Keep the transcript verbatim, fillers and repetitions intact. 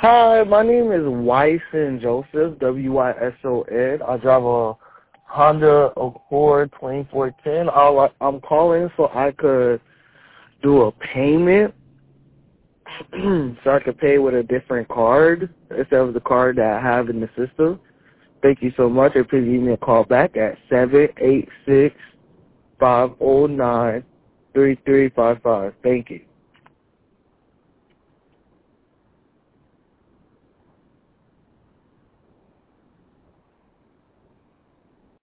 Hi, my name is Wyson Joseph, W Y S O N. I drive a Honda Accord twenty-four ten. I'll, I'm calling so I could do a payment so I could pay with a different card instead of the card that I have in the system. Thank you so much. And please give me a call back at seven eight six, five oh nine, three three five five. Thank you.